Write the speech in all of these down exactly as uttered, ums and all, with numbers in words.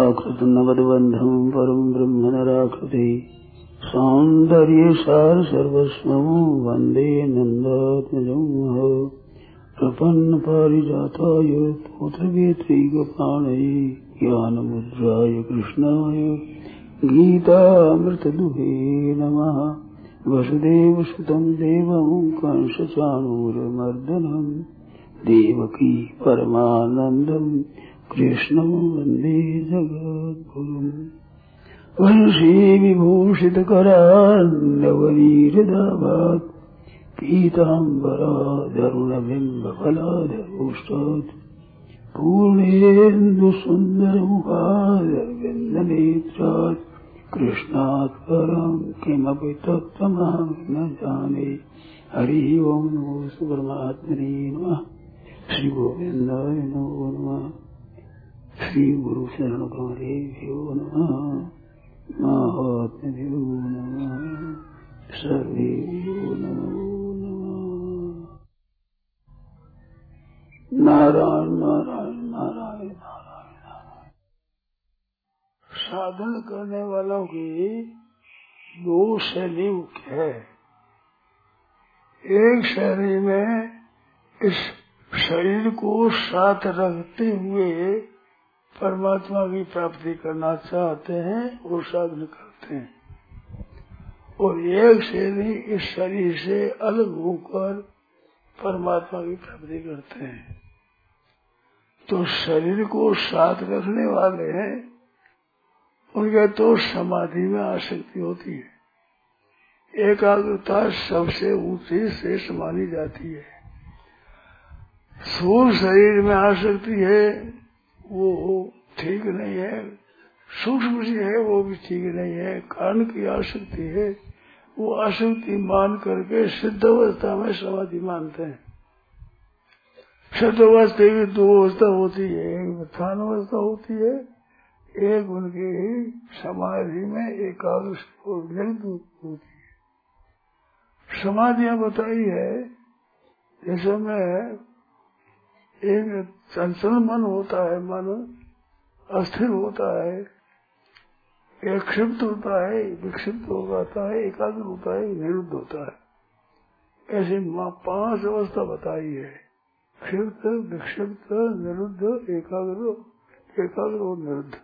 प्राकृत नवदबंधम परम ब्रह्म नराकृति सौंदर्य सार सर्वस्वं वंदे नंदात्मजं प्रपन्न पारिजाताय पुत्रवेत्रैकपाणये ज्ञानमुद्राय कृष्णाय गीतामृतदुहे नमः। वसुदेवसुतं देवं कंसचाणूरमर्दनं देवकी परमानन्दं कृष्णं वन्दे जगद्गुरुम्। वंशी विभूषितकरान्नवनीरदाभात् पीताम्बराधरुणबिम्बफलाधरोष्टात् पूर्णेन्दुसुन्दरमुखादरविन्दनेत्रात् कृष्णात् परं किमपि तत्त्वमहं न जाने। हरि ओम नमो परमात्मने नमः। श्री गोविंदाय नमो नमः। श्री गुरु शरण कमलेभ्यो नमः। महात्म्यो नमः। सर्वेभ्यो नमो नमः। नारायण नारायण नारायण नारायण। साधन करने वालों की दो शैली मुख्य है। एक शैली में इस शरीर को साथ रखते हुए परमात्मा की प्राप्ति करना चाहते हैं और साधन करते हैं, और एक शैली इस शरीर से अलग होकर परमात्मा की प्राप्ति करते हैं। तो शरीर को साथ रखने वाले हैं, उनके तो समाधि में आसक्ति होती है। एकाग्रता सबसे ऊंची श्रेष्ठ मानी जाती है। स्थूल शरीर में आसक्ति है वो ठीक नहीं है, सूक्ष्म सी है वो भी ठीक नहीं है। कारण की आसक्ति है, वो आसक्ति मान करके सिद्ध अवस्था में समाधि मानते हैं। सिद्ध अवस्था की दो अवस्था होती है, एक ध्यान अवस्था होती है, एक उनकी समाधि में एकाग्र और निर्दोष होती है। समाधियां बताई है जैसे में एक चंचल मन होता है, मन अस्थिर होता है, एक क्षिप्त होता है, विक्षिप्त हो जाता है, एकाग्र होता है, निरुद्ध होता है। ऐसी पांच अवस्था बताई है, क्षिप्त, विक्षिप्त, निरुद्ध, एकाग्र, एकाग्र और निरुद्ध।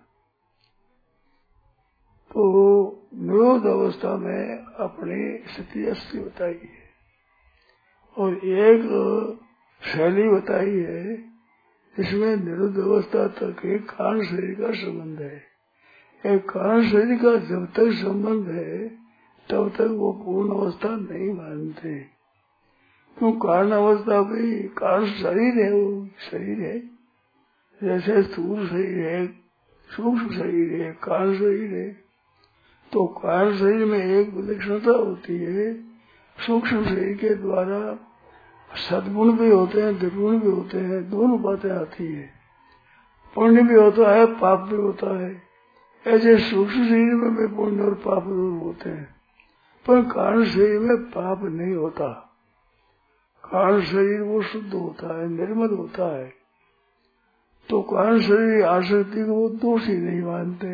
तो निरोध अवस्था में अपनी स्थिति अस्थिर बताई है, और एक शैली बताई है जिसमें निरुद्ध अवस्था तक एक कारण शरीर का संबंध है। एक कारण शरीर का जब तक संबंध है तब तक वो पूर्ण अवस्था नहीं मानते, क्यों? कारण अवस्था भी कारण शरीर है, वो शरीर है। जैसे स्थूल शरीर है, सूक्ष्म शरीर है, कारण शरीर है। तो कारण शरीर में एक विलक्षणता होती है, सूक्ष्म शरीर के द्वारा सद्गुण भी होते हैं, दुर्गुण भी होते हैं, दोनों बातें आती है। पुण्य भी होता है, पाप भी होता है। ऐसे सूक्ष्म शरीर में भी पुण्य और पाप दोनों होते हैं, पर कारण शरीर में पाप नहीं होता। कारण शरीर वो शुद्ध होता है, निर्मल होता है। तो कारण शरीर आसक्ति को वो दोषी नहीं मानते,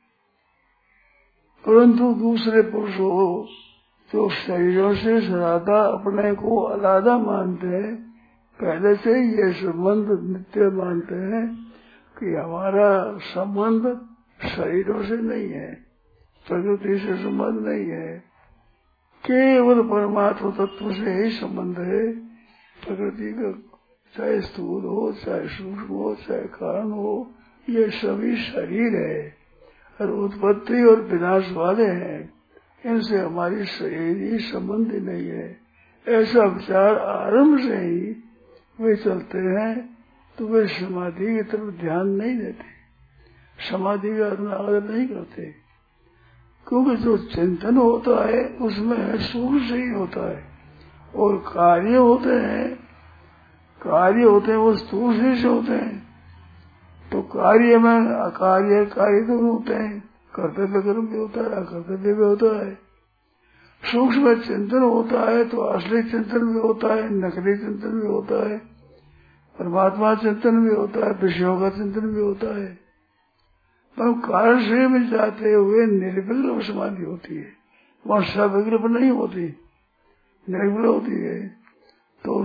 परंतु दूसरे पुरुषों जो शरीरों से सदा अपने को अलग मानते हैं, पहले से ये संबंध नित्य मानते हैं कि हमारा संबंध शरीरों से नहीं है, प्रकृति से संबंध नहीं है, केवल परमात्मा तत्व से ही संबंध है। प्रकृति का चाहे स्थूल हो, चाहे सूक्ष्म हो, चाहे कारण हो, ये सभी शरीर है और उत्पत्ति और विनाश वाले हैं। इनसे हमारी शरीर संबंध नहीं है। ऐसा विचार आरंभ से ही वे चलते हैं, तो वे समाधि की तरफ ध्यान नहीं देते, समाधि का आदर नहीं करते, क्योंकि जो चिंतन होता है उसमें सूक्ष्म से ही होता है, और कार्य होते हैं कार्य होते हैं वो स्थूल से होते हैं। तो कार्य में अकार्य कार्य दोनों होते हैं, कर्तव्य कर्म भी होता है, अकर्तव्य भी होता है। सूक्ष्म चिंतन होता है तो असली चिंतन भी होता है, नकली चिंतन भी होता है, परमात्मा चिंतन भी होता है, विषयों का चिंतन भी होता है। पर कारण शरीर में जाते हुए निर्विकल्प समाधि होती है, वहां सविकल्प नहीं होती, निर्विकल्प होती है। तो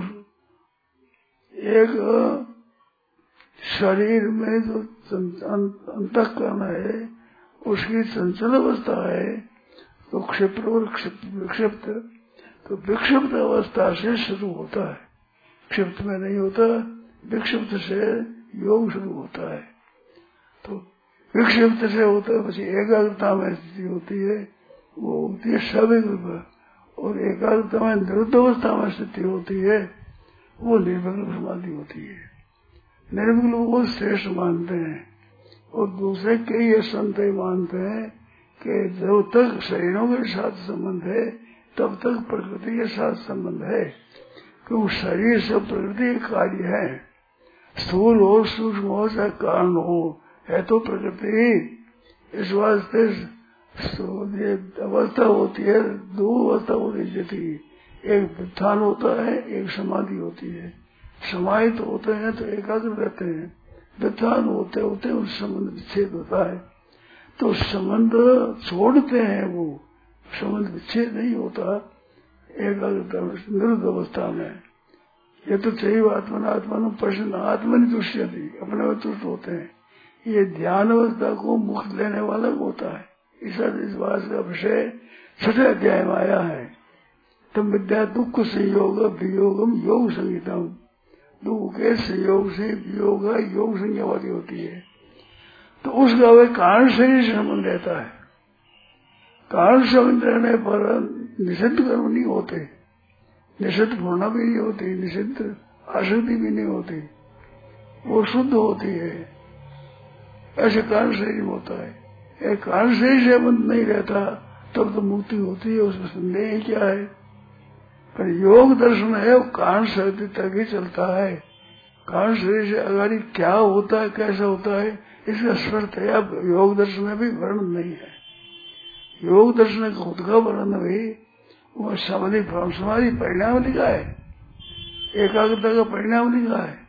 एक शरीर में जो अंतःकरण है उसकी चंचल अवस्था है, तो क्षिप्त और विक्षिप्त, तो विक्षिप्त अवस्था से शुरू होता है, क्षिप्त में नहीं होता, विक्षिप्त से योग शुरू होता है। तो विक्षिप्त से होता है, પછી एकाग्रता में स्थिति होती है, वो होती है सविकल्प, और एकाग्रता में निरुद्ध अवस्था में स्थिति होती है, वो निर्विकल्प समाधि होती है। निर्विकल्प वो श्रेष्ठ मानते हैं, और दूसरे कई संत मानते हैं कि जब तक शरीरों के साथ संबंध है तब तक प्रकृति के साथ संबंध है, क्योंकि शरीर से प्रकृति के कार्य है, स्थूल हो सूक्ष्म हो चाहे कारण हो, है तो प्रकृति। इस वास्ते अवस्था होती है, दो अवस्था होती है, जैसे एक उत्थान होता है, एक समाधि होती है। समाहित होते हैं तो एकाग्र रहते हैं, उत्थान होते होते उस संबंध विच्छेद होता है, तो संबंध छोड़ते हैं, वो संबंध विच्छेद नहीं होता एकाग्रता में, निरुद्ध अवस्था में। ये तो चाहिए आत्मन आत्मा प्रश्न आत्मनि तुष्य थी, अपने में तुष्ट होते हैं। ये ध्यान अवस्था को मुक्त लेने वाला होता है। इस इस बात का विषय छठे अध्याय में आया है। तम विद्या दुख संयोग वियोगम योग संगीतम, दुख के संयोग से वियोग योग संज्ञा वाली होती है। तो उसका वह कारण शरीर से संबंध रहता है, कारण संबंध रहने पर निषिद्ध कर्म नहीं होते, निषिद्ध पूर्णा भी नहीं होती, निषिद्ध आसक्ति भी नहीं होती, वो शुद्ध होती है। ऐसे कारण शरीर होता है। एक कारण शरीर से संबंध नहीं रहता तब तो मुक्ति होती है, उसमें संदेह ही क्या है। पर योग दर्शन है वो कारण शरीर तक ही चलता है, कारण शरीर से अगाड़ी क्या होता है कैसा होता है इसका स्पष्ट है। अब योग दर्शन में भी वर्णन नहीं है, योग दर्शन का खुद का वर्णन भी वो समाधि समाधि परिणाम लिखा है, एकाग्रता का परिणाम लिखा है।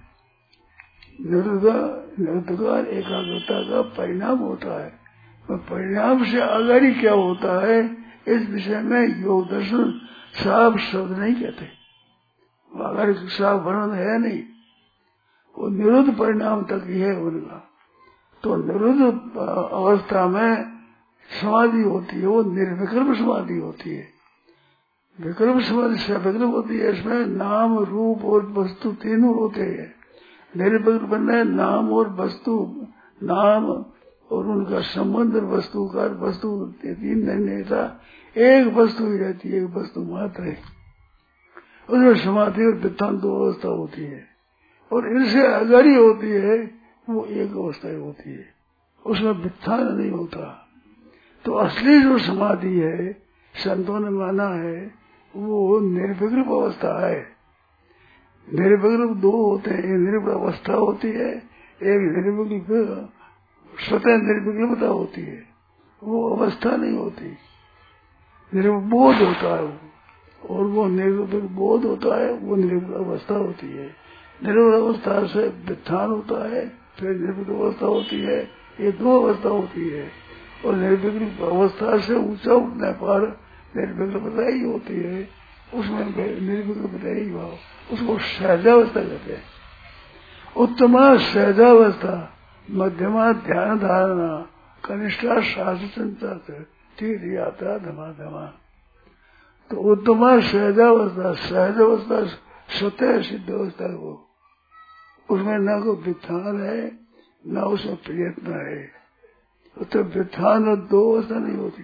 निरुद्ध एकाग्रता का परिणाम होता है, तो परिणाम से आगाड़ी क्या होता है इस विषय में योग दर्शन साफ शब्द नहीं कहते, आगाड़ी साफ वर्णन है नहीं, वो निरुद्ध परिणाम तक ही है उनका। तो निरुद्ध अवस्था में समाधि होती है, वो निर्विकल्प समाधि होती है। विकल्प समाधि से विकल्प होती है, इसमें नाम रूप और वस्तु तीनों होते हैं। निर्विकल्प बनना है नाम और वस्तु, नाम और उनका संबंध, वस्तु का वस्तु तीन नहीं रहता, एक वस्तु ही रहती है, एक वस्तु मात्र है। उसमें समाधि और वित्तांत दो अवस्था होती है, और इनसे अगाड़ी होती है वो एक अवस्था होती है, उसमें वित्तान नहीं होता। तो असली जो समाधि है संतों ने माना है वो निर्विकल्प अवस्था है। निर्विकल्प दो होते हैं, एक निर्विकल्प अवस्था होती है, एक निर्विकल्प स्वतः निर्विकल्पता होती है, वो अवस्था नहीं होती, निर्विकल्प होता है वो, और वो निर्विकल्प बोध होता है, वो निर्विकल्प अवस्था होती है। निर्विकल्प अवस्था से वित्थान होता है, फिर निर्विकल्प अवस्था होती है, ये दो अवस्था होती है। और निर्विकल्प अवस्था से ऊंचा उठने पर निर्विकल्पता ही होती है, उसमें निर्विकल्पता ही भाव, उसको सहजावस्था कहते हैं। उत्तमा सहजावस्था, मध्यमा ध्यान धारणा, कनिष्ठा शास्त्र चिंता, तीर्थ यात्रा धमा धमा। तो उत्तमा सहजावस्था, सहजावस्था स्वतः सिद्ध अवस्था है, वो उसमें न कोई वित्थान है न उसमें प्रयत्न है, तो वित्थान और दो अवस्था नहीं होती।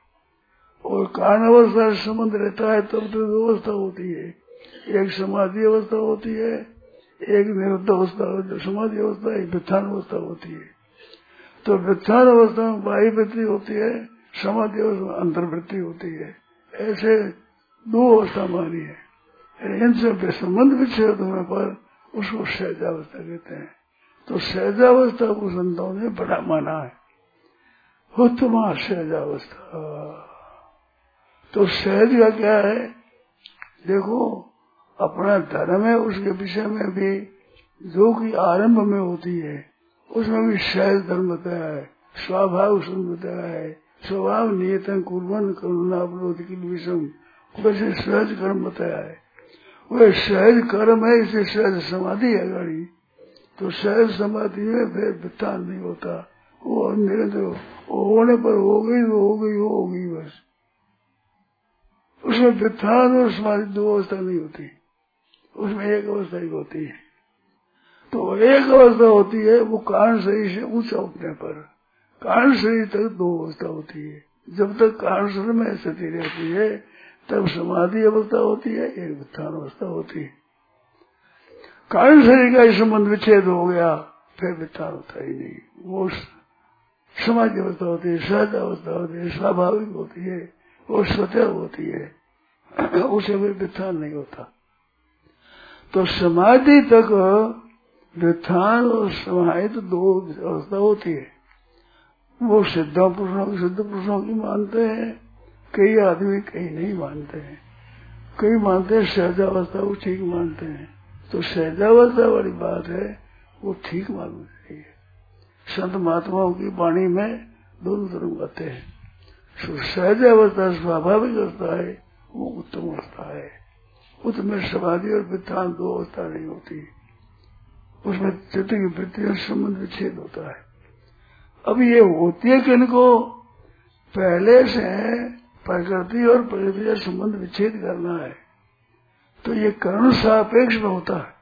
और कारण अवस्था से संबंध रहता है तब तो दो अवस्था होती है, एक समाधि अवस्था होती है, एक निरुद्ध अवस्था समाधि अवस्था, एक वित्थान अवस्था होती है। तो वित्थान अवस्था में बाह्य वृत्ति होती है, समाधि अवस्था में अंतर्वृत्ति होती है, ऐसे दो अवस्था मानी है। इनसे संबंध विच्छेद होने पर उसको सहजावस्था कहते हैं। तो सहजावस्था को संतों ने बड़ा माना है, उत्तमा सहजावस्था। तो सहज का क्या है, देखो अपना धर्म है उसके विषय में भी जो कि आरंभ में होती है उसमें भी सहज धर्म बताया है, स्वभाव सुनता है, स्वभाव नियतन कुर्बन करुणा अपरोध की विषम, वैसे सहज कर्म बताया है। वह सहज कर्म है, इसे सहज समाधि है गाड़ी। तो सहज समाधि में फिर वित्तान नहीं होता, वो निरंतर होने पर हो गई तो हो गई हो गई बस। उसमें वित्तान और समाधि दो अवस्था नहीं होती, उसमें एक अवस्था ही होती है। तो एक अवस्था होती है वो कारण शरीर से ऊंचा उठने पर, कारण शरीर तक दो अवस्था होती है। जब तक कारण शरीर में स्थिति रहती है तब समाधि अवस्था होती है, एक वित्तान अवस्था होती है। कारण शरीर का संबंध विच्छेद हो गया फिर वित्तान होता ही नहीं, वो समाधि अवस्था होती है, सहज अवस्था होती है, स्वाभाविक होती है, वो स्वतः होती है, उसे भी वित्तान नहीं होता। तो समाधि तक वित्तान और समाधि तो दो अवस्था होती है। वो सिद्ध पुरुषों सिद्ध पुरुषों की मानते हैं, कई आदमी कई नहीं मानते हैं। कई मानते हैं सहजावस्था को ठीक मानते हैं, तो सहजावस्था वाली बात है वो ठीक मालूम चाहिए। संत महात्माओं की वाणी में दोनों तरफ बातें हैं। सहजावस्था स्वाभाविक अवस्था है, वो उत्तम अवस्था है। उसमें समाधि और वित्तान दो अवस्था नहीं होती, उसमें चित्त की वृत्ति और संबंध विच्छेद होता है। अब ये होती है कि इनको पहले से प्रकृति और प्रकृति का संबंध विच्छेद करना है, तो ये कर्म सापेक्ष में होता है।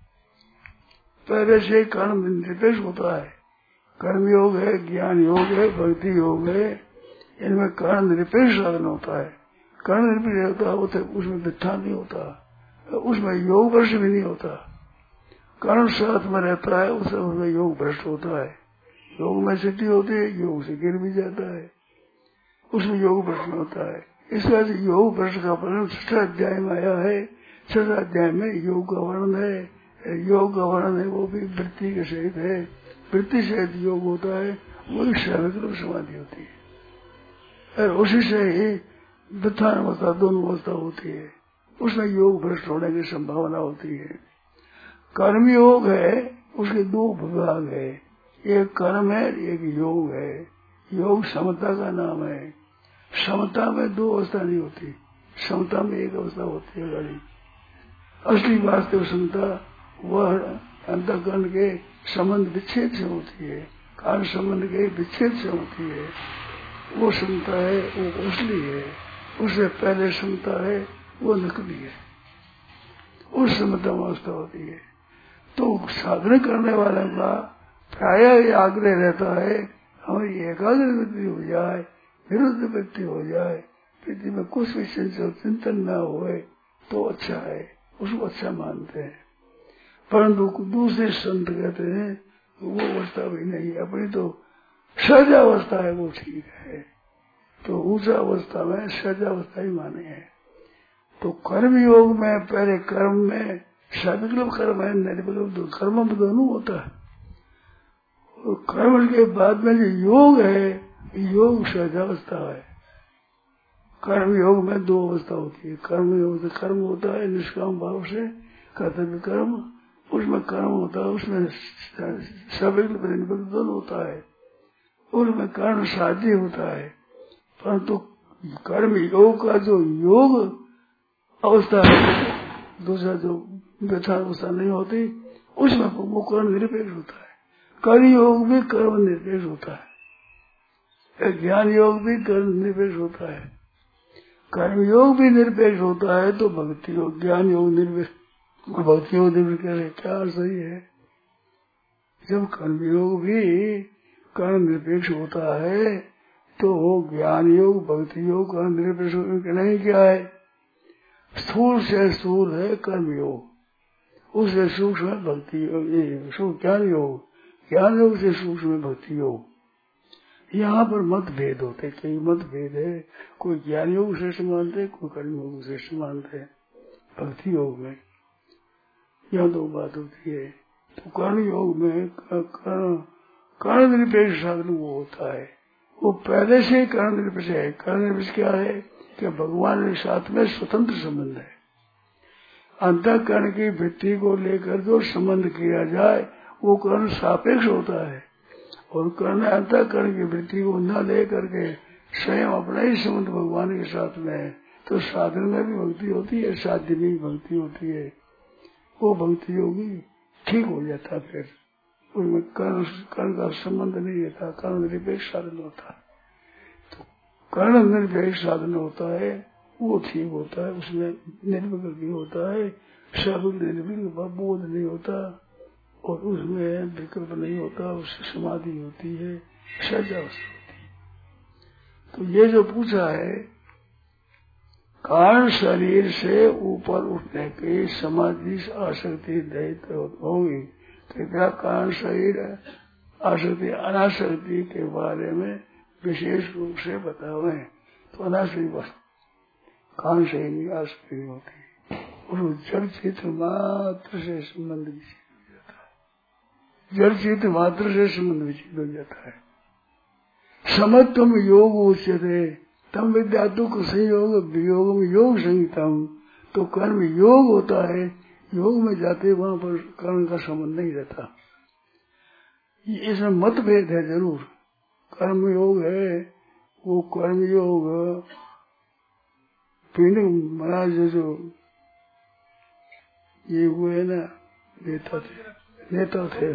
पहले से कर्म निरपेक्ष होता है। कर्म योग है, ज्ञान योग है, भक्ति योग है, इनमें कर्म निरपेक्ष साधन होता है। कर्म निरपेक्ष होता है, उसमें वित्तान नहीं होता, उसमें योग भ्रष्ट भी नहीं होता। कर्म साथ में रहता है, उसमें योग भ्रष्ट होता है। योग में सिद्धि होती है, योग से गिर भी जाता है, उसमें योग भ्रष्ट होता है। इस वजह से योग भ्रष्ट का वर्णन छठा अध्याय में आया है। छठा अध्याय में योग का वर्णन है, योग का वर्णन है वो भी वृत्ति के सहित है। वृत्ति सहित योग होता है, वही सर्वग्रह समाधि होती है, और उसी से ही वित्तान अवस्था दोनों अवस्था होती है। उसमें योग भ्रष्ट होने की संभावना होती है। कर्म योग है, उसके दो विभाग है, एक कर्म है, एक योग है। योग समता का नाम है। समता में दो अवस्था नहीं होती, समता में एक अवस्था होती है गाड़ी। असली वास्तव समता वह अंतःकरण के संबंध विच्छेद से होती है, कारण संबंध के विच्छेद से होती है। वो समता है, वो असली है। उससे पहले समता है, वो नकली है। उस समता में अवस्था होती है। तो साधन करने वाले का प्राय आग्रह रहता है हमारी एकाग्र वृत्ति हो जाए, विरुद्ध वृत्ति हो जाए, वृत्ति में कुछ भी संशय चिंतन न होए तो अच्छा है, उसको अच्छा मानते हैं। परंतु दूसरे संत कहते हैं वो अवस्था भी नहीं, अपनी तो सहजावस्था है वो ठीक है। तो ऊंचा अवस्था में सहजावस्था ही माने है। तो कर्म योग में पहले कर्म में सविकल्प कर्म है, निर्विकल्प कर्म में दोनों होता है। कर्म के बाद में जो योग है, योग सहजावस्था है। कर्म योग में दो अवस्था होती है। कर्म योग से कर्म होता है निष्काम भाव से कर्तव्य कर्म, उसमें कर्म होता है, उसमें सविकल्प निर्विकल्प दोनों होता है, उसमें कर्म साध्य होता है। परंतु कर्म योग का जो योग अवस्था है, दूसरा जो व्यथा अवस्था नहीं होती, उसमें वो कर्म निरपेक्ष होता है। कर्म योग भी कर्म निरपेक्ष होता है, ज्ञान योग भी कर्म निरपेक्ष होता है। कर्म योग भी निरपेक्ष होता है तो भक्ति योग, ज्ञान योग निरपेक्ष, भक्ति योग निरपेक्ष क्या सही है। जब कर्म योग भी कर्म निरपेक्ष होता है तो ज्ञान योग भक्ति योग कर्म निरपेक्ष नहीं क्या है। स्थूल से स्थूल है कर्म योग, उससे सूक्ष्म है भक्ति योग, ज्ञान योग, ज्ञान योग से सूक्ष्म भक्ति योग। यहाँ पर मत भेद होते, कई मत भेद है, कोई ज्ञान योग श्रेष्ठ मानते, कोई कर्म योग श्रेष्ठ मानते हैं। भक्ति योग में यह दो बात होती है। तो कर्म योग में कर्ण कर्ण निरपेक्ष साधन वो होता है, वो पहले से कर्ण निरपेक्ष है। कर्ण निरपेक्ष क्या है कि भगवान के साथ में स्वतंत्र संबंध है। अंतःकरण की वृत्ति को लेकर जो संबंध किया जाए वो कर्ण सापेक्ष होता है, और कर्ण अंतःकरण की वृत्ति को न ले करके स्वयं अपना ही संबंध भगवान के साथ में है, तो साधन में भी भक्ति होती है, साध्य में भी भक्ति होती है। वो भक्ति होगी ठीक हो जाता, फिर उसमें कर्ण कर्ण का संबंध नहीं रहता, कर्ण निरपेक्ष साधन होता है। तो कर्ण निरपेक्ष साधन होता है, वो ठीक होता है, उसमें निर्विकल्प भी होता है, सब निर्विकल्प बोध नहीं होता, और उसमें विकल्प नहीं होता, उससे समाधि होती है, सहजावस्था होती है। तो ये जो पूछा है कारण शरीर से ऊपर उठने की समाधि आसक्ति रहित होगी, तो क्या कारण शरीर आसक्ति अनासक्ति के बारे में विशेष रूप से बतावे, तो अनासक्ति बस कारण शरीर में आसक्ति नहीं होती, और जड़ चित्र मात्र से संबंध विच्छेद हो जाता है, जड़ चित्र मात्र से संबंध विच्छेद हो जाता है। समत्वम योग उच्यते तम विद्या दुख संयोग वियोग में योग संहितम, तो कर्म योग होता है, योग में जाते वहां पर कर्म का संबंध नहीं रहता। इसमें मतभेद है जरूर, कर्म योग है वो कर्म योग पिंड महाराज जो ये हुए ना नेता थे नेता थे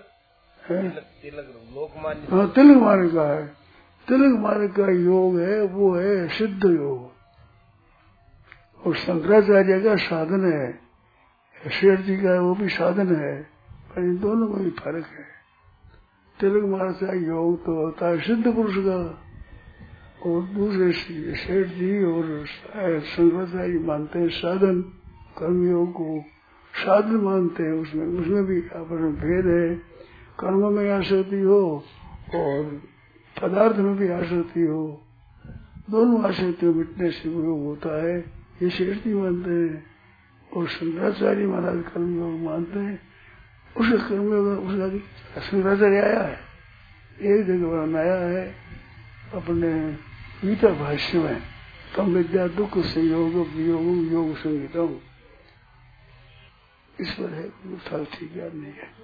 हाँ तिलक मार्ग का है, तिलक मार्ग का योग है वो है सिद्ध योग, और शंकराचार्य का साधन है, शेर जी का वो भी साधन है, पर इन दोनों में भी फर्क है। तिलक मार्ग का योग तो होता है सिद्ध पुरुष का, और दूसरे शेर जी और शंकराचार्य मानते हैं साधन, कर्मयोग को साधन मानते हैं, उसमें उसमें भी आपस में भेद है, कर्म में आसक्ति हो और पदार्थ में भी आसक्ति हो, दोनों आसक्ति मिटने से योग होता है, ये शेर जी मानते हैं, और शंकराचार्य महाराज कर्मयोग मानते हैं। उसका कर्मयोग उसका शंकराचार्य आया है, एक जगह बनाया है अपने गीता भाष्य में, तम विद्या दुख संयोग वियोग योग संगीतम, इस पर है था, ठीक याद नहीं है।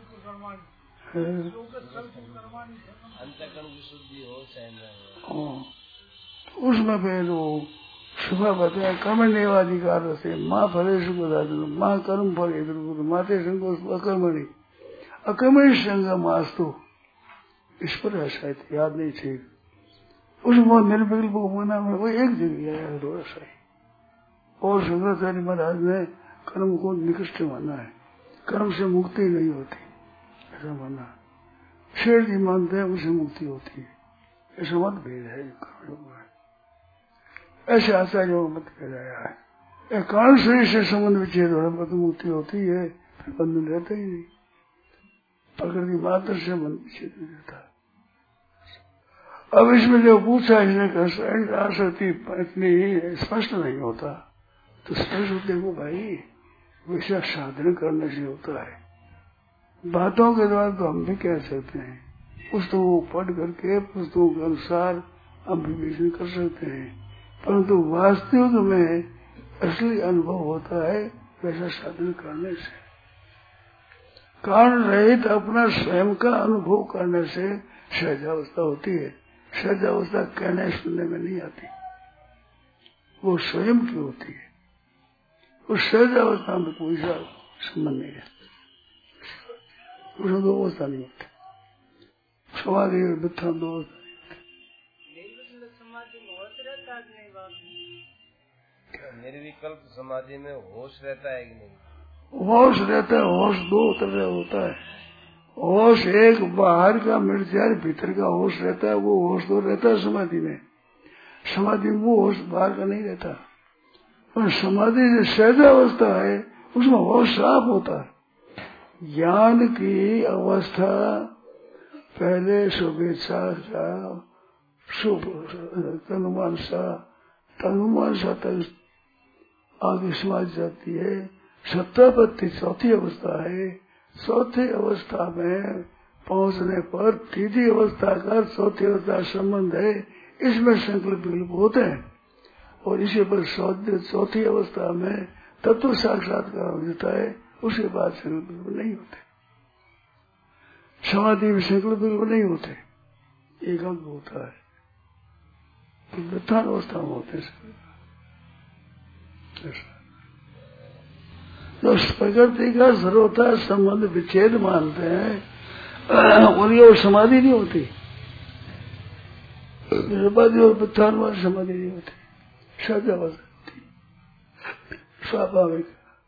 उसमें फिर वो सुबह बताया कर्म नेवाधिकार से माँ फले सुख माँ कर्म फल इधर माते संकोच अकर्मणी अकर्मणी संगम आस्तु, इस पर है शायद याद नहीं ठीक, उसमें निर्विकल्प को माना में वो एक जगह आया है थोड़ा सा, और शंकराचार्य महाराज ने कर्म को निकृष्ट माना है, कर्म से मुक्ति नहीं होती ऐसा माना, शेर जी मानते हैं उसे मुक्ति होती है, ऐसा मत भेद है कर्म में, ऐसे आचार्यों का मत भेद आया है। कारण शरीर से संबंध विच्छेद होने पर तो मुक्ति होती है, फिर बंधन रहता ही नहीं, प्रकृति मात्र से बंधन विच्छेद हो जाता है। अब इसमें जो पूछा इसने आसक्ति इतनी स्पष्ट नहीं होता, तो स्पष्ट देखो भाई वैसा साधन करने से होता है, बातों के द्वारा तो हम भी कह सकते हैं, पुस्तकों को पढ़ करके पुस्तकों के अनुसार हम विवेचन कर सकते हैं, परंतु वास्तविक में असली अनुभव होता है वैसा साधन करने से, कारण रहित अपना स्वयं का अनुभव करने से सहजावस्था होती है। सहजावस्था कहने सुनने में नहीं आती, वो स्वयं की होती है, उस सहजावस्था में कोई सा संबंध नहीं है, उसमें दो अवस्था नहीं होती, समाधि और मिथ्या दो अवस्था निर्विकल्प समाधि में होश रहता है कि नहीं? होश रहता है, होश दो तरह होता है, होश एक बाहर का मिट जाए भीतर का होश रहता है, वो होश तो रहता है समाधि में, समाधि में वो होश बाहर का नहीं रहता, और समाधि जो सहजावस्था है उसमें होश साफ होता है। ज्ञान की अवस्था पहले शुभेच्छा सा शुभ तनुमान सा तनुमान सा तक आगे समाज जाती है, सत्तापत्ति चौथी अवस्था है, चौथी अवस्था में पहुंचने पर तीसरी अवस्था का चौथी अवस्था संबंध है, इसमें संकल्प विकल्प होते हैं, और इसी पर चौथी अवस्था में तत्व साक्षात्कार हो जाता है, उसके बाद संकल्प नहीं होते। समाधि में संकल्प विकल्प नहीं होते, एकाग्र होता है, तो वृत्तान अवस्था में होते हैं। जो प्रकृति का सर्वथा संबंध विच्छेद मानते हैं उनकी वो समाधि नहीं होती, निर्बाधी और वृत्तान वाली समाधि नहीं होती, सहज अवस्था होती, स्वाभाविक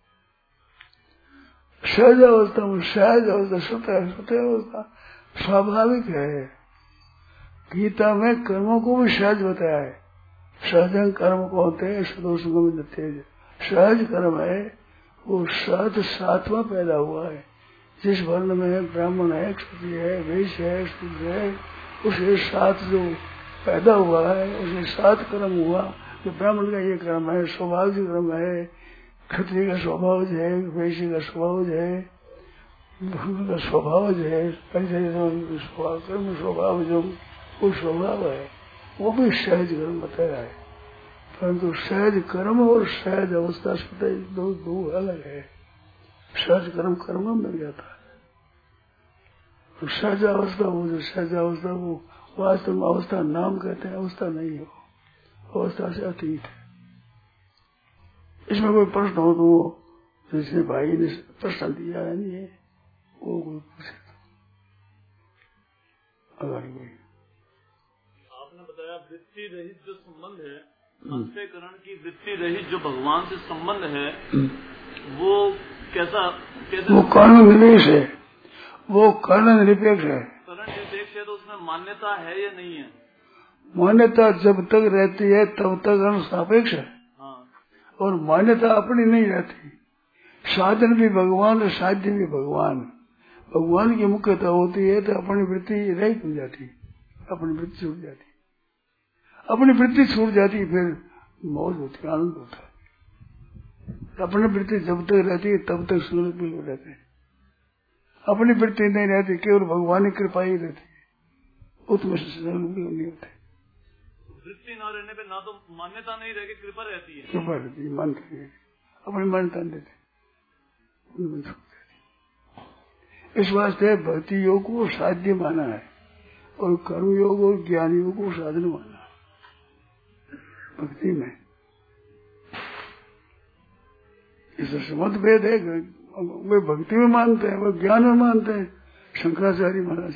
सहज अवस्था में सहज अवस्था स्वतः स्वतः अवस्था स्वाभाविक है। गीता में कर्मों को भी सहज बताया है। सहज कर्म को होते हैं सदोषगम तेज, सहज कर्म है वो सहज सातवां पैदा हुआ है। जिस वर्ण में है ब्राह्मण है, क्षत्रिय है, वैश्य है, शूद्र है, उसे सात जो पैदा हुआ है उसे सात कर्म हुआ। जो ब्राह्मण का ये कर्म है स्वभाव कर्म है, क्षत्रिय का स्वभाव है, वैश्य का स्वभाव है, का स्वभाव है, स्वभाव कर्म स्वभाव जो वो स्वभाव है वो भी सहज कर्म बताया है। परंतु सहज कर्म और सहज अवस्था से दो दो अलग है। सहज कर्म कर्म में मिल जाता है, तो सहज अवस्था वो जो सहज अवस्था वो वास्तव में अवस्था नाम कहते हैं, अवस्था नहीं हो, अवस्था से अतीत है। इसमें कोई प्रश्न हो तो वो जिसने भाई ने प्रश्न दिया है नहीं है वो कोई पूछे अगर कोई। आपने बताया वृत्ति रहित जो संबंध है, अंतःकरण की वृत्ति रहित जो भगवान से संबंध है वो कैसा कैसे? वो कर्ण निवेश है, वो कर्ण निरपेक्ष है। कर्ण निरपेक्ष है तो उसमें मान्यता है या नहीं है? मान्यता जब तक रहती है तब तक अनुसापेक्ष है। हाँ। और मान्यता अपनी नहीं रहती। साधन भी भगवान और साध्य भी भगवान। भगवान की मुख्यता होती है तो अपनी वृत्ति रहित हो जाती, अपनी वृत्ति छूट जाती, अपनी वृत्ति छूट जाती फिर मौज होती, आनंद होता है। अपनी वृत्ति जब तक रहती है तब तक सुख भी हो रहते हैं। अपनी वृत्ति नहीं रहती, केवल भगवान की कृपा ही रहती है, उसमें सुख भी नहीं होते। वृत्ति न रहने पे ना तो मान्यता नहीं रहती, कृपा रहती है। कृपा रहती है, मानते हैं, अपनी मान्यता नहीं देते, इस वास्ते भक्ति योग को साध्य माना है और कर्म योग और ज्ञान योग को साधन माना है भक्ति में। इस मतभेद है, वे भक्ति में मानते हैं, वे ज्ञान में मानते हैं शंकराचार्य महाराज,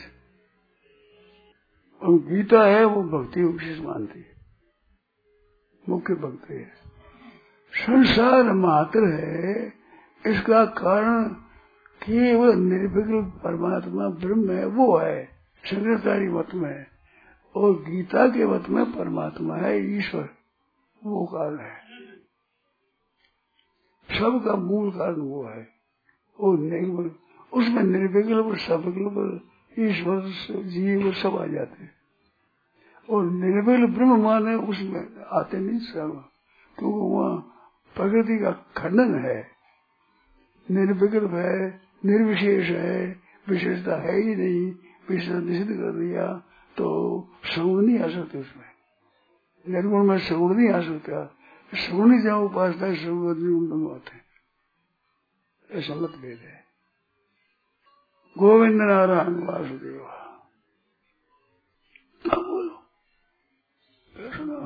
और गीता है वो भक्ति विशेष मानती है, मुख्य भक्ति है। संसार मात्र है, इसका कारण केवल निर्विकल्प परमात्मा ब्रह्म है, वो है शंकराचार्य मत में, और गीता के मत में परमात्मा है ईश्वर, वो कारण है। सबका मूल कारण वो है, वो निर्विकल्प, उसमें निर्विकल्प सविकल्प ईश्वर जीव सब आ जाते हैं, और निर्विकल्प ब्रह्म माने उसमें आते नहीं सब, क्योंकि वहाँ प्रकृति का खंडन है। निर्विकल्प है, निर्विशेष है, विशेषता है ही नहीं, विशेषता निषिद्ध कर दिया तो सगुण नहीं आ सकते उसमें, निर्गुण में सगुण नहीं आ सकता। सगुणी जहाँ उपासना सगुण आते, ऐसा मतभेद है। गोविंद नारायण वासुदेव। बोलो सुनो,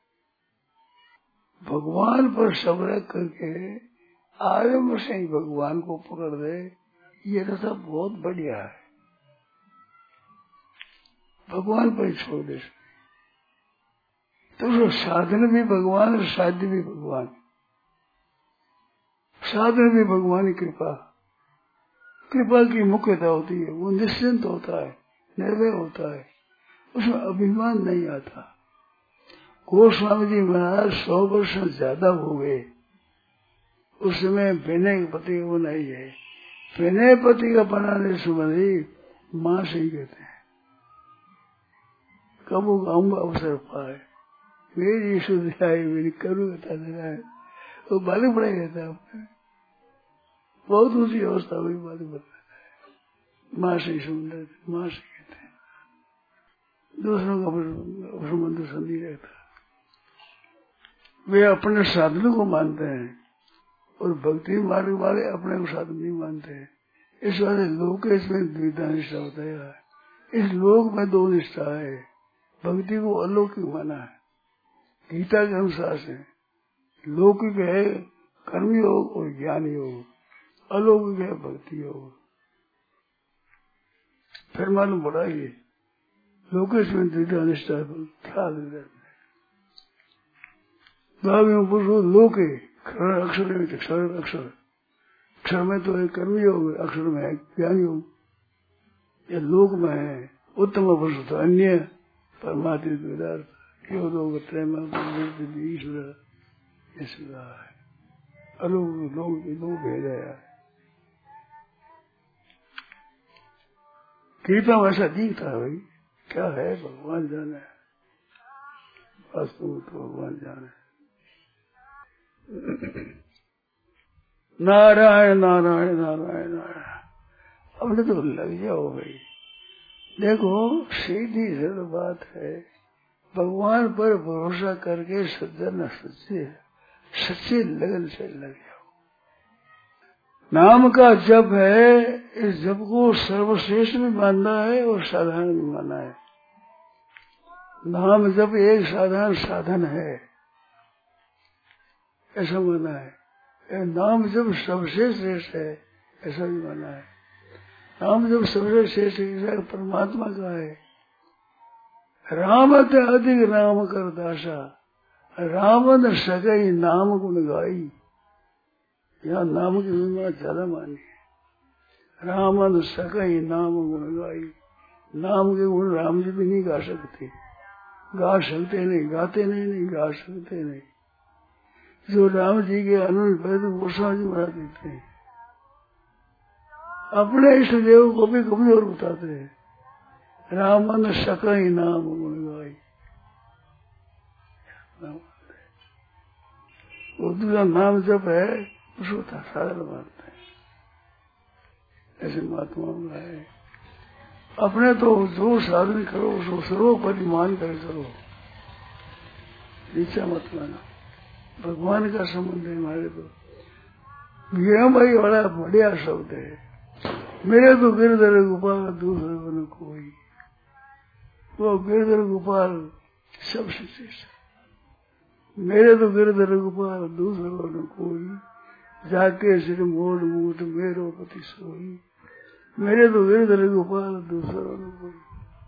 भगवान पर सब रख करके आरम्भ से ही भगवान को पकड़ दे, ये तो सब बहुत बढ़िया है। भगवान पर ही छोड़ दे तो साधन भी भगवान और साध्य भी भगवान। साधन भी भगवान की कृपा, कृपा की मुख्यता होती है, वो निश्चिंत होता है, निर्भय होता है, उसमें अभिमान नहीं आता। गोस्वामी जी महाराज सौ वर्ष ज्यादा हो गए, उस समय विनय पति वो नहीं है। विनय पति का बनाने संबंधी माँ से ही कहते हैं, कब वो गाँव अवसर पाए मेरी शुद्ध आई मेरी करू बता देना है, वो बालक पड़ा रहता है, बहुत ऊंची अवस्था हुई बालक बता है, माँ से सुंदर, माँ से कहते हैं। दूसरों का संबंध संधि रहता, वे अपने साधनों को मानते हैं और भक्ति मार्ग वाले अपने को साधन नहीं मानते हैं, इस वाले लोकेश में द्विधा निष्ठा बताया है। इस लोक में दो निष्ठा है। भक्ति को अलौकिक माना है गीता के अनुसार से। लौकिक है कर्म योग और ज्ञान योग, अलौकिक है भक्ति योग। फिर मालूम पड़ा ये लोकेश में द्विधा निष्ठा ख्याल पुरुष लोके क्षर अक्षर में क्षर अक्षर अक्षर में तो है कर्म योग, अक्षर में है ज्ञान योग। ये लोक में है उत्तम पुरुष तो अन्य परमात्मा वेदार्थ यो लोग प्रेम ईश्वर ईश्वर है। अलग लोग लोग भेद है। गीता में ऐसा दिखता है भाई क्या है भगवान जाने, वास्तव में तो भगवान जाने। नारायण नारायण नारायण नारायण। अपने तो लग जाओ भाई। देखो सीधी सरल बात है, भगवान पर भरोसा करके सज्जन सच्चे सच्चे लगन से लग जाओ। नाम का जप है, इस जप को सर्वश्रेष्ठ भी मानना है और साधारण भी मानना है। नाम जप एक साधारण साधन है ऐसा माना है। नाम जप सबसे श्रेष्ठ है ऐसा भी माना है। नाम जप सबसे श्रेष्ठ परमात्मा का है। राम ते अधिक नाम कर दासा, रावण सगई नाम गुण गाई। यहाँ नाम की महिमा ज्यादा मानी है। रावण सगई नाम गुण गाई। नाम के गुण राम जी भी नहीं गा सकते, गा सकते नहीं, गाते नहीं, नहीं गा सकते नहीं। जो राम जी के अनुरूप है तो गोस्वामी जी बना देते हैं। अपने इष्ट देव को भी कमजोर बताते हैं। रामन सकई नाम गुण गाई। वो दूसरा नाम जप है उसको साधारण मानते हैं। ऐसे महात्माओं का है। अपने तो जो साधन करो उसको सर्वोपरि मान कर करो, नीचा मत माना। भगवान का संबंध है हमारे तो। मीरा भाई बड़ा बढ़िया शब्द है। मेरे तो गिरधर गोपाल दूसरे बन कोई। वो गिरधर गोपाल सबसे श्रेष्ठ। मेरे तो गिरधर गोपाल दूसरे बन कोई। जाके सिर मोड़ मूठ मेरो पति सोई। मेरे तो गिरधर गोपाल दूसरे बन कोई।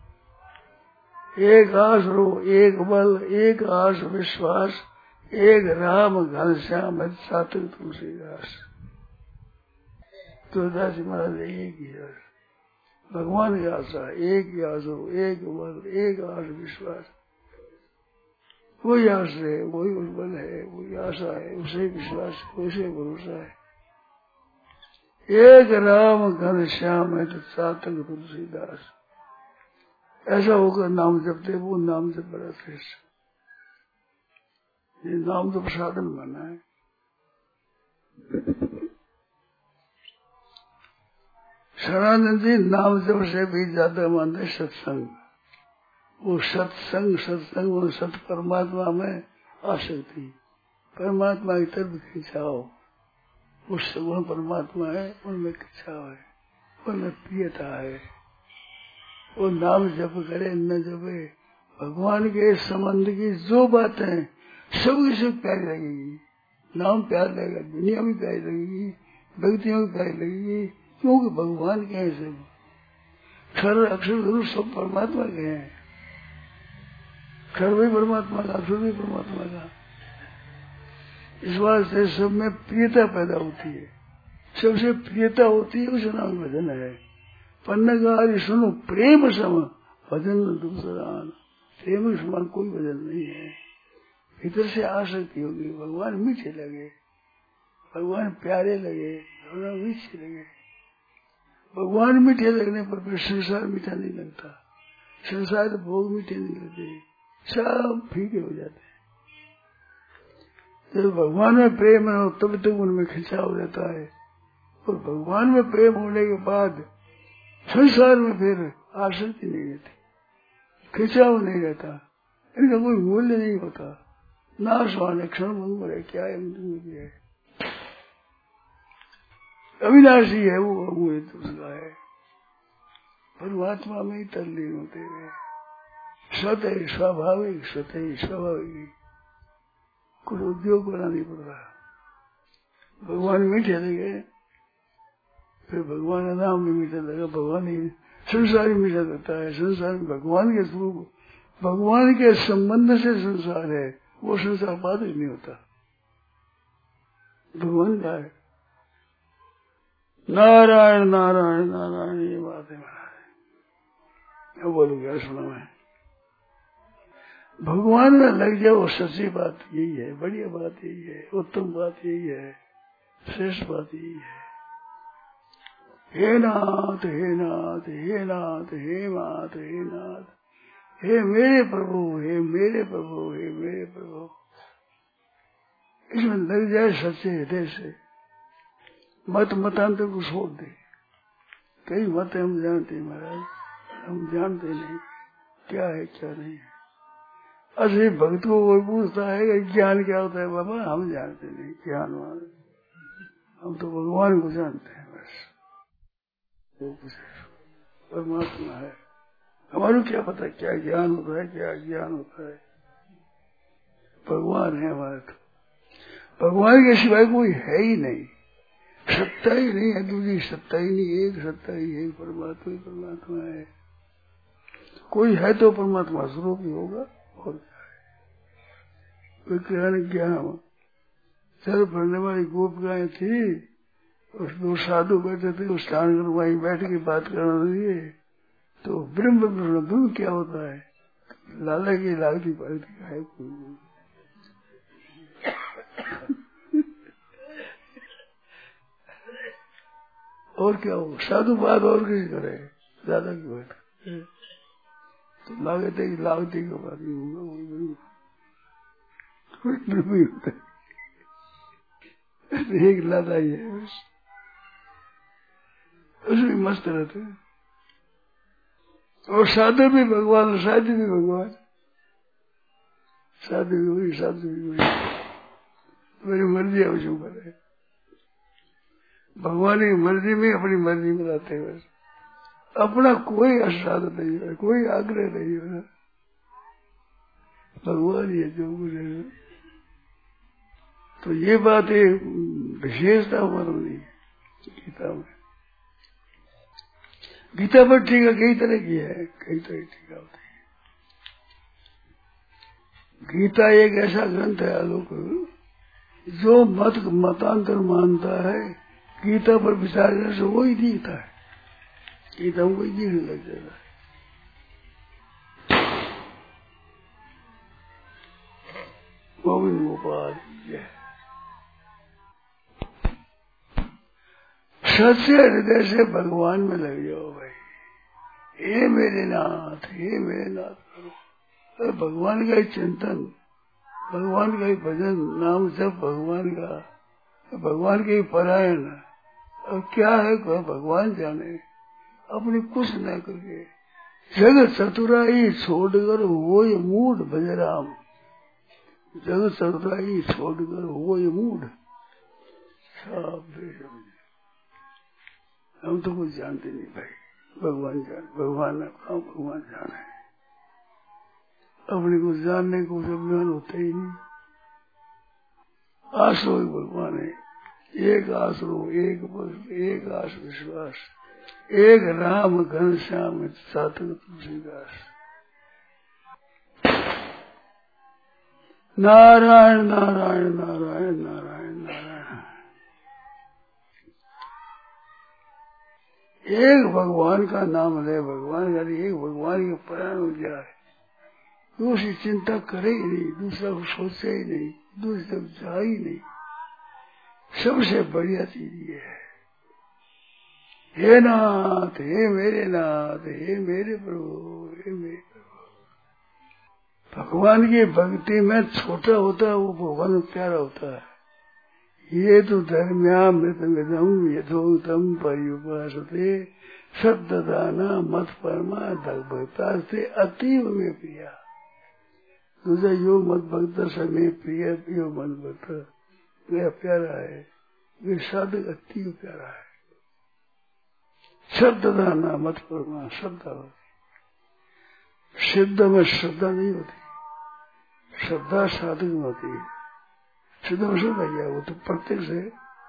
एक आस रो एक बल, एक आस विश्वास, एक राम घनश्याम सातक तुलसीदास। तुलसीदास महाराज एक ही है भगवान की आशा, एक ही आस हो, एक बल, एक आस विश्वास। वही आस है, वही बल है, वही आशा है, उसे विश्वास है, उसे भरोसा है। एक राम घनश्याम है तो सातक तुलसीदास। ऐसा होकर नाम जपते वो नाम जप बड़ा श्रेष्ठ। ये नाम तो प्रसादन माना है। सनातन जी नाम जप से भी ज्यादा मानते सत्संग। वो सत्संग सत्संग वो सत परमात्मा में आसक्ति, परमात्मा की तरफ खिंचाव। उस वो परमात्मा है उनमें खिंचाव है, उनमें प्रियता है। वो नाम जप करे न जपे, भगवान के संबंध की जो बातें सबकी सब प्यारी लगेगी। नाम प्यार लगेगा, दुनिया भी प्यारी लगेगी, व्यक्तियों भी प्यारी लगेगी, क्योंकि भगवान के हैं सब। क्षर अक्षर गुरु सब परमात्मा के हैं। क्षर भी परमात्मा का, अक्षर भी परमात्मा का। इस बात से सब में प्रियता पैदा होती है। सबसे प्रियता होती है उस नाम भजन है। पन्नगारी सुनो प्रेम सम भजन दूसरा। प्रेम के समान कोई भजन नहीं है। भीतर से आसक्ति होगी, भगवान मीठे लगे, भगवान प्यारे लगे, भगवान मीठे लगे। भगवान मीठे लगने पर फिर संसार मीठा नहीं लगता। संसार भोग मीठे नहीं लगते, सब फीके हो जाते हैं। जब भगवान में प्रेम है तब तक उनमें खिंचाव रहता है। और भगवान में प्रेम होने के बाद संसार में फिर आसक्ति नहीं रहती, खिंचाव नहीं रहता, इनका कोई मूल्य नहीं होता। नाशवान क्षण मंगल है, क्या है, अविनाशी है वो, वो तो उसका है। परमात्मा में ही तल्लीन होते हुए सत है स्वाभाविक, सत है स्वाभाविक, कुछ उद्योग करना नहीं पड़ रहा। भगवान मीठे लगे, फिर भगवान का नाम भी मीठा लगा, भगवान ही संसार ही मीठा लगता है। संसार में भगवान के स्वरूप, भगवान के संबंध से संसार है, वो संसार बात ही नहीं होता। भगवान का है नारायण नारायण नारायण, ये बात है महाराज। अब बोलो क्या सुना मैं, भगवान में लग जाओ, सच्ची बात यही है, बढ़िया बात यही है, उत्तम बात यही है, श्रेष्ठ बात यही है। हे नाथ हे नाथ हे नाथ हे मात हे नाथ, हे मेरे प्रभु हे मेरे प्रभु हे मेरे प्रभु, इसमें लग जाए सच्चे हृदय से। मत मतांतर को छोड़ दे। कई मत हम जानते हैं महाराज, हम जानते नहीं क्या है क्या नहीं है। असली भक्त को कोई पूछता है कि ज्ञान क्या होता है, बाबा हम जानते नहीं ज्ञान, हम तो भगवान को जानते हैं बस। वो कुछ परमात्मा है, हमारे क्या पता क्या ज्ञान होता है क्या ज्ञान होता है। भगवान है हमारे, तो भगवान के सिवाय कोई है ही नहीं, सत्ता ही नहीं है, दूसरी सत्ता ही नहीं, एक सत्ता ही है, परमात्मा ही परमात्मा है। कोई है तो परमात्मा स्वरूप ही होगा, और क्या है। कोई कहने ज्ञान चल पढ़ने वाली गोपिकाएं थी, उस दो साधु बैठे थे, उस स्थान कर वहीं बैठ के बात करने लगे, तो ब्रह्म ब्रह्म क्या होता है, लाला की लागती पड़ती है कोई। और क्या हो, साधु बात और किसी करे, ज्यादा की बात तो लागते ही लागती की बात ही होगा, वही ब्रह्म ही होता है। एक लादा ही है बस, उसमें मस्त रहते हैं। और साधु भी भगवान, साधु भी भगवान, साधु भी वही साधु भी वही, मेरी मर्जी है उसको करे। भगवान की मर्जी में अपनी मर्जी में रहते हैं बस, अपना कोई असाध नहीं है, कोई आग्रह नहीं है, भगवान ही है जो कुछ है। तो ये बात एक विशेषता मालूम नहीं है गीता में। गीता पर टीका कई तरह की है, कई तरह की टीका होती है। गीता एक ऐसा ग्रंथ है आलोक, जो मत मतांतर मानता है, गीता पर विचार करने से वही दिखता है, गीता में कोई दिखने लग जाता है। गोविंद गोपाल जय। सच्चे हृदय से भगवान में लग जाओ भाई, हे मेरे नाथ हे मेरे नाथ करो। भगवान का ही चिंतन, भगवान का ही भजन, नाम जप भगवान का, भगवान के ही परायण। और क्या है भगवान जाने, अपनी कुछ न करके जगत चतुराई छोड़कर वो ये मूढ़ भजराम, जगत चतुराई छोड़कर वो ये मूढ़। हम तो कुछ जानते नहीं भाई, भगवान जान, भगवान अपना भगवान जाने, अपने को जानने को सब ज्ञान होता ही नहीं। आश्रो भगवान है, एक आश्रो, एक भक्त, एक आश विश्वास, एक राम घनश्याम सातक तुलसीदास। नारायण नारायण नारायण नारायण नारायण। एक भगवान का नाम ले, भगवान का एक भगवान के प्राण हो जाए, दूसरी चिंता करे ही नहीं, दूसरा को सोचे ही नहीं, दूसरी तरफ जा ही नहीं। सबसे बढ़िया चीज ये है, हे नाथ हे मेरे नाथ हे मेरे प्रभु हे मेरे प्रभु। भगवान की भक्ति में छोटा होता है वो भगवान प्यारा होता है। ये तो धर्म्यामृतम यथोक्तम पर्युपासते सद्दाना मत परमा भक्ता से अतीव में प्रिया। दूसरा यो मत भक्त समय प्रिय यो मन भक्त मेरा प्यारा है, ये साधक अति प्यारा है। श्रद्धा ना मत परमा, श्रद्धा होती। सिद्ध में श्रद्धा नहीं होती, श्रद्धा साधक में होती है। सिद्ध में श्रद्धा क्या, वो तो प्रत्यक्ष है।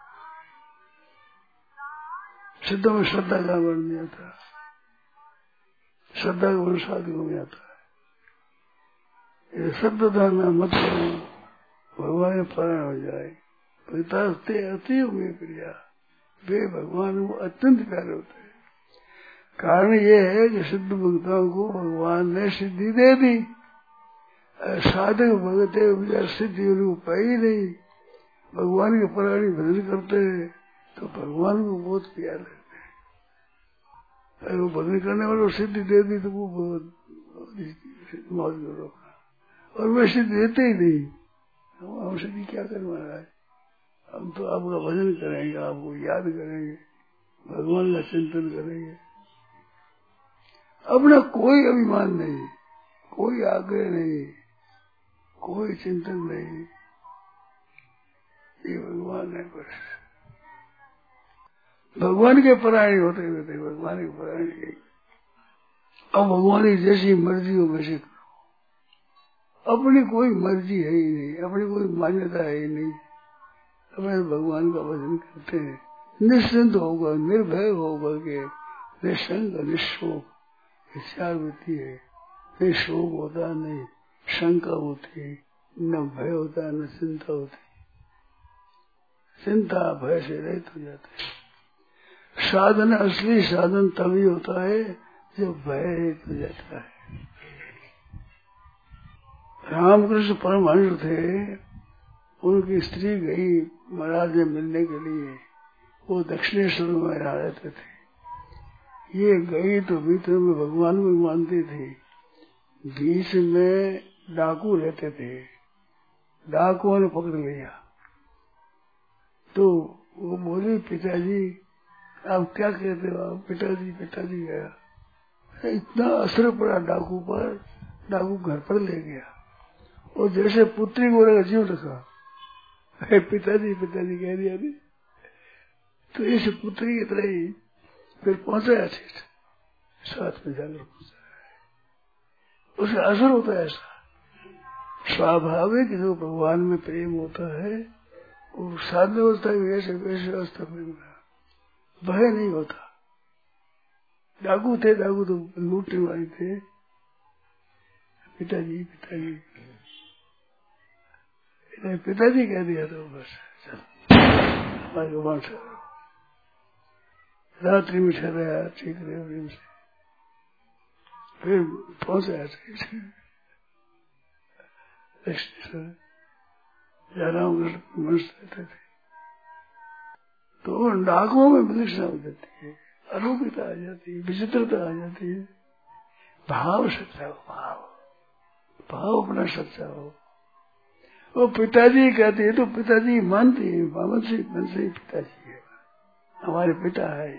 सिद्ध में श्रद्धा का वर्ण नहीं आता, श्रद्धा का वर्ण साधकों में आता है। श्रद्धा ना मत परमा, भगवान में पारायण हो जाए। पिता अति हुए प्रिया, वे भगवान को अत्यंत प्यारे होते हैं। कारण ये है कि सिद्ध भक्तों को भगवान ने सिद्धि दे दी। साधक भगत है सिद्धि उनको पाई नहीं, भगवान के प्राणी भजन करते हैं तो भगवान को बहुत प्यार लगते हैं। अगर वो भजन करने वालों को सिद्धि दे दी तो वो बहुत मौज करो, और वे सिद्धि देते ही नहीं। हम सिद्धि क्या करने वाला है, हम तो आपका भजन करेंगे, आपको याद करेंगे, भगवान का चिंतन करेंगे। अपना कोई अभिमान नहीं, कोई आग्रह नहीं, कोई चिंतन नहीं, ये भगवान है बस। भगवान के परायण होते हुए थे, भगवान के परायण के। अब भगवान की जैसी मर्जी हो वैसे करो, अपनी कोई मर्जी है ही नहीं, अपनी कोई मान्यता है ही नहीं। अपने भगवान का भजन करते हैं, निश्चिंत होगा, निर्भय होगा के निसंग निशोक चार वृत्ति है। न शोक होता, नहीं शंका होती, न भय होता, न चिंता होती। चिंता भय से रहित हो जाते हैं। साधन, असली साधन तभी होता है जब भय रहित हो जाता है। रामकृष्ण परमहंस थे, उनकी स्त्री गई महाराज से मिलने के लिए, वो दक्षिणेश्वर में रहते थे। ये गई तो भीतर में भगवान को मानती थी, बीच में डाकू रहते थे, डाकुओं ने पकड़ लिया। तो वो बोली, पिताजी आप क्या कहते हो? आप पिताजी पिताजी गया। इतना असर पड़ा डाकू पर, डाकू घर पर ले गया और जैसे पुत्री को लगा जीव रखा, पिताजी पिताजी कह दिया नहीं। तो इस पुत्री की तरह ही फिर पहुंचा ठीक साथ में जाकर पहुंचा, उसे असर होता है ऐसा। स्वाभाविक जो भगवान में प्रेम होता है वो साधन अवस्था में वैसे वैसे अवस्था में भय नहीं होता। डाकू थे, डाकू तो लूटने वाले थे। पिताजी पिताजी पिताजी कह दिया तो बस हमारे वहां से रात्रि में ठहराया ठीक रहे, फिर पहुंचा राम मस्त रहते थे। तो डाकुओं में विलक्षणता हो जाती है, अरूपिता आ जाती है, विचित्रता आ जाती है। भाव सच्चा हो, भाव भाव अपना सच्चा हो। वो पिताजी कहते हैं तो पिताजी मानती है, मन से मन से पिताजी है, हमारे पिता है।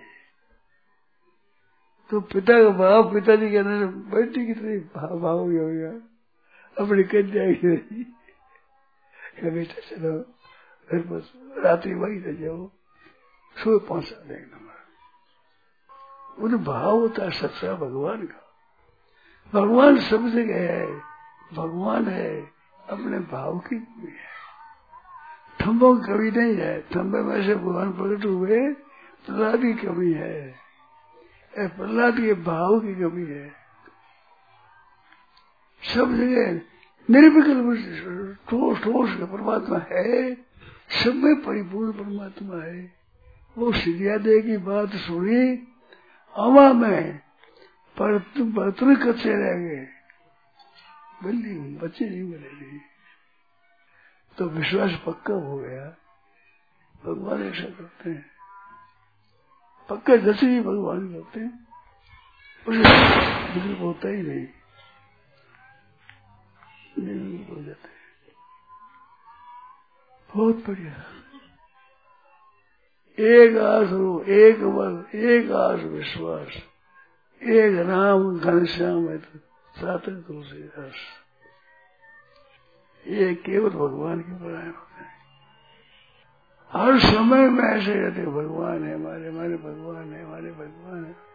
तो पिता का भाव पिताजी के अंदर बेटी की तरह भाव भाव हो गया। अपनी कन्या की रही, बेटा चलो घर पर रात्रि वही रह जाओ, सुबह पहुंचा देंगे। उन्हें भाव होता है सच्चा भगवान का। भगवान सब जगह है, भगवान है, अपने भाव की कमी है। थम्बों की कमी नहीं है, थम्बे में से भगवान प्रकट हुए, प्रहलाद की कमी है, प्रहलाद के भाव की कमी है। सब जगह निर्विकल्प ठोस ठोस परमात्मा है, सब में परिपूर्ण परमात्मा है। वो सिद्धियादे की बात सुनी हवा में, पर तुम बर्तन कच्चे रह गए, बिल्ली बच्चे नहीं मिलेगी। तो विश्वास पक्का हो गया। भगवान ऐसा करते हैं, पक्का जैसे ही भगवान करते हैं, उसे विकल्प होता ही नहीं, निर्विकल्प हो जाते हैं। बहुत बढ़िया। एक आस हो, एक बल, एक आस विश्वास, एक राम घनश्याम है तो सातक तुलसीदास। ये केवल भगवान के परायण होते हैं। हर समय में ऐसे रहते भगवान है हमारे, हमारे भगवान है, हमारे भगवान है।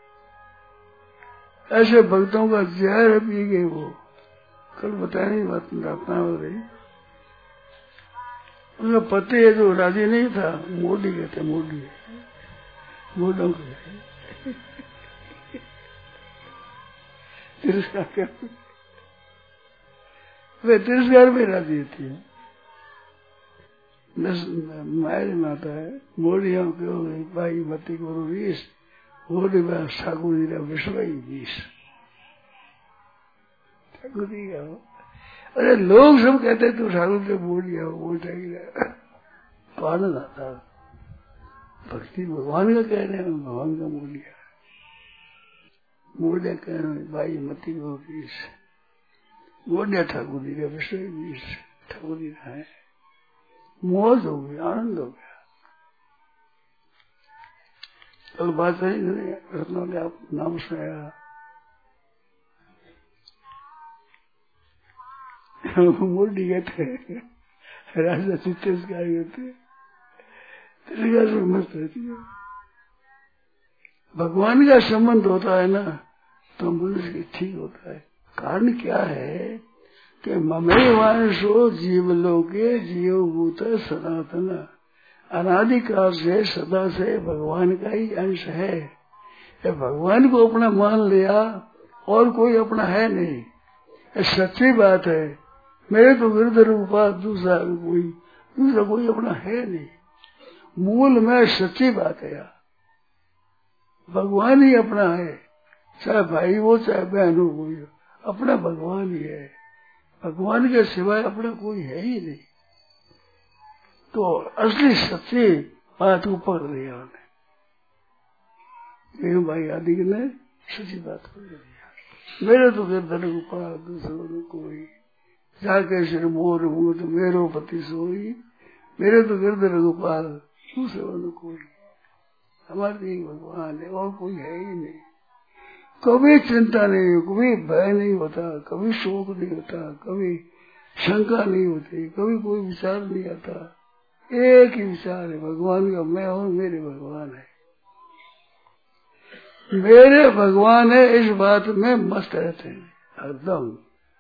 ऐसे भक्तों का जहर पी गए वो। कल बताया नहीं बात, प्रार्थना हो रही, उनका पति है जो राजी नहीं था, मोदी कहते, मोदी मोदों को तिरस्कार कर, वे तिरस्कार में राजी थी। माया माता है मोड़ियों के भाई मती गुरु वीस मोड़ी में ठाकुर जी का विश्व ही बीस ठाकुर जी का। अरे लोग सब कहते तू ठाकुर के मोड़िया मोटा तो आनंद आता। भक्ति भगवान का कह रहे हैं, भगवान का मोड़िया मोड़िया कह रहे हैं भाई मती गुरु वीस मोड़िया ठाकुर जी का विश्व ही बीस ठाकुर जी का है। मौज हो गई, आनंद हो गया। कल बात है रत्नों ने आप नाम सुनाया, मोदी गए थे राजा चित्तस्कार होते मस्त रहती है। भगवान का संबंध होता है ना तो मनुष्य ठीक होता है। कारण क्या है कि ममे वांशो जीवलोके जीवभूत सनातन, अनादिकाल से सदा से भगवान का ही अंश है। ये भगवान को अपना मान लिया और कोई अपना है नहीं, ये सच्ची बात है। मेरे तो गिरधर रूपा दूसरा कोई दूसरा कोई अपना है नहीं। मूल में सच्ची बात है यार, भगवान ही अपना है। चाहे भाई हो चाहे बहन हो, कोई अपना भगवान ही है। भगवान के सिवाय अपना कोई है ही नहीं। तो असली सच्ची बात को पकड़ लिया उन्हें, भाई आदि ने सच्ची बात पकड़ लिया। मेरे तो गिरधर गोपाल दूसरों कोई, जाके सिर मोर मुँह तो मेरो पति सोई। मेरे तो गिरधर गोपाल दूसरों कोई, हमारे एक भगवान है और कोई है ही नहीं। कभी चिंता नहीं, कभी भय नहीं होता, कभी शोक नहीं होता, कभी शंका नहीं होती, कभी कोई विचार नहीं आता। एक ही विचार है भगवान का, मैं और मेरे भगवान है। मेरे भगवान है इस बात में मस्त रहते हैं एकदम।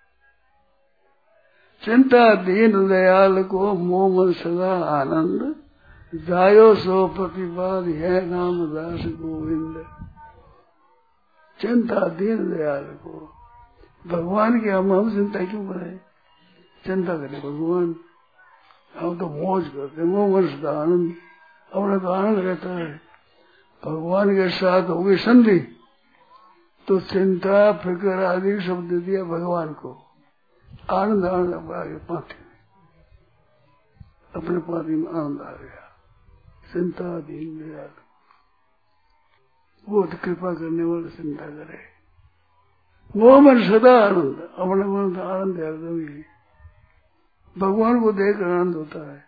चिंता दीन दयाल को मोह सदा आनंद, जायो सो प्रतिपाद है नाम दास गोविंद। चिंता दीन दयाल को, भगवान की हम हम चिंता क्यों करें? चिंता करें भगवान, हम तो मौज करते, मोह मन सदा आनंद, अपना तो आनंद रहता है। भगवान के साथ होगी संधि तो चिंता फिक्र आदि सब दे दिया भगवान को। आनंद आनंद आगे पाती में, अपने पाती में आनंद आ गया। चिंता दीन दयाल, वो तो कृपा करने वाले चिंता करे। वो मन सदा आनंद, अपने मन तो आनंद है एकदम ही। भगवान को देख आनंद होता है।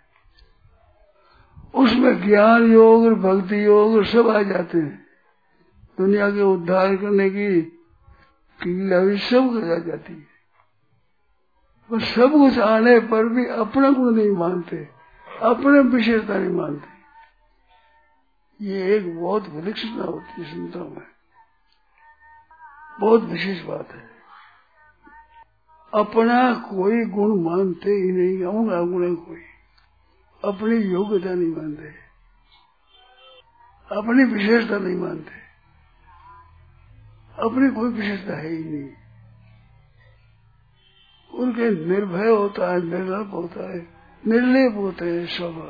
उसमें ज्ञान योग और भक्ति योग सब आ जाते हैं। दुनिया के उद्धार करने की कीला भी सब आ जाती है। पर सब कुछ आने पर भी अपना गुण नहीं मानते, अपने विशेषता नहीं मानते। ये एक बहुत विलक्षणता होती है संतों में, बहुत विशेष बात है। अपना कोई गुण मानते ही नहीं, अवगुण गुण कोई अपनी योग्यता नहीं मानते, अपनी विशेषता नहीं मानते, अपनी कोई विशेषता है ही नहीं। उनके निर्भय होता है, निर्लप होता है, निर्लेप होते हैं सब।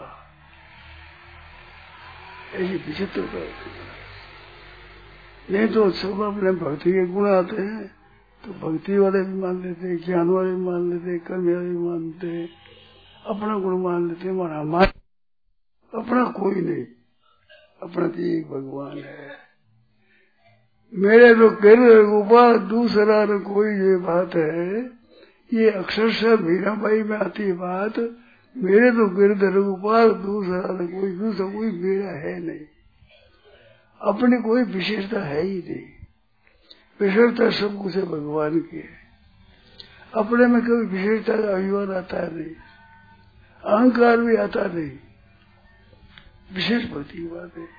ऐसी विचित्रता होती है। नहीं तो सब अपने भक्ति के गुण आते हैं तो भक्ति वाले भी मान लेते, ज्ञान वाले भी मान लेते, कर्म वाले भी मानते, अपना गुण मान लेते। हमारा मान अपना कोई नहीं, अपना तो एक भगवान है। मेरे तो गिरधर गोपाल दूसरा न कोई, ये बात है। ये अक्षरशः मीराबाई में आती है बात। मेरे तो गिरधर गोपाल दूसरा न कोई, दूसरा कोई मेरा है नहीं। अपनी कोई विशेषता है ही नहीं। विशेषता सब कुछ है भगवान की है। अपने में कोई विशेषता का अभिमान आता नहीं, अहंकार भी आता नहीं। विशेष भक्ति की बात है।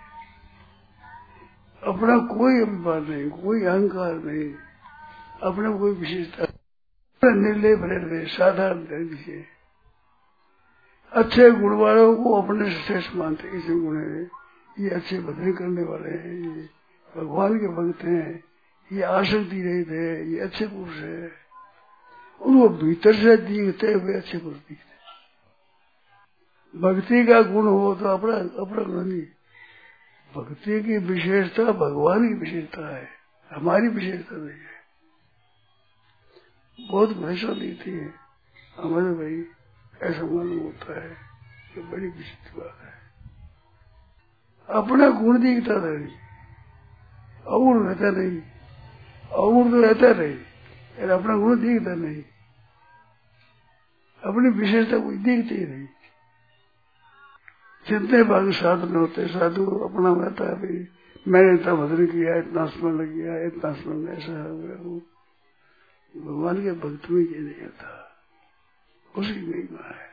अपना कोई अभिमान नहीं, कोई अहंकार नहीं, अपना कोई विशेषता, निर्लय बने रहे, साधारण रहे। अच्छे गुण वालों को अपने से श्रेष्ठ मानते, इसे गुण है, ये अच्छे भजन करने वाले हैं, ये भगवान के भक्त हैं, ये आसक्ति रहित है, ये अच्छे पुरुष है। उनको भीतर से दिखते हुए अच्छे पुरुष दिखते। भक्ति का गुण हो तो अपना अपना गुण नहीं, भक्ति की विशेषता भगवान की विशेषता है, हमारी विशेषता नहीं है। बहुत भरोसा देती है हमारे भाई, ऐसा मालूम होता है कि बड़ी विशिष्ट बात है। अपना गुण दिखता नहीं, अवगुण रहता नहीं, अवगुण तो रहता नहीं, अपना गुण दिखता नहीं, अपनी विशेषता कोई दिखती ही नहीं। जितने भाग साधन होते, साधु अपना रहता है भाई, मैंने इतना भजन किया, इतना स्मरण किया, इतना स्मरण, ऐसा हो गया। वो भगवान के भक्त में ये नहीं आता, उसकी महिमा है।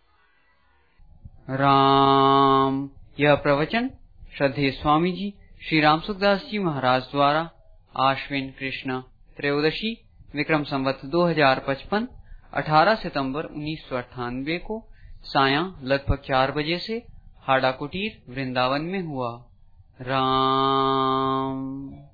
राम। यह प्रवचन श्रद्धेय स्वामी जी श्री राम सुखदास जी महाराज द्वारा आश्विन कृष्ण त्रयोदशी विक्रम संवत दो हजार पचपन अठारह सितंबर उन्नीस सौ अट्ठानबे को सायं लगभग चार बजे से हाड़ा कुटीर वृंदावन में हुआ। राम।